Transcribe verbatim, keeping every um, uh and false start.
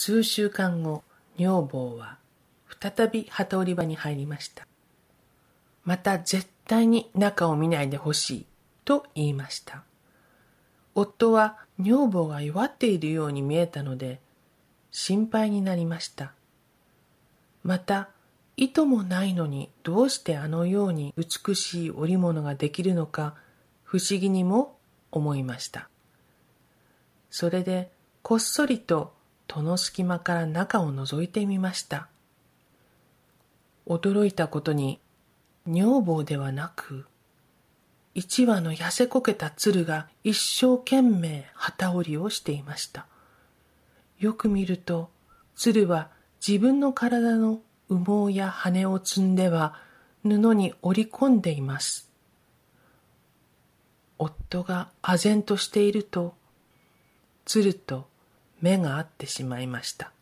数週間後、女房は再び機織り場に入りました。また絶対に中を見ないでほしいと言いました。夫は女房が弱っているように見えたので心配になりました。また糸もないのにどうしてあのように美しい織物ができるのか不思議にも思いました。それでこっそりと戸の隙間から中を覗いてみました。驚いたことに女房ではなく一羽の痩せこけた鶴が一生懸命機織りをしていました。よく見ると鶴は自分の体の羽毛や羽を摘んでは布に織り込んでいます。夫が唖然としていると鶴と目が合ってしまいました。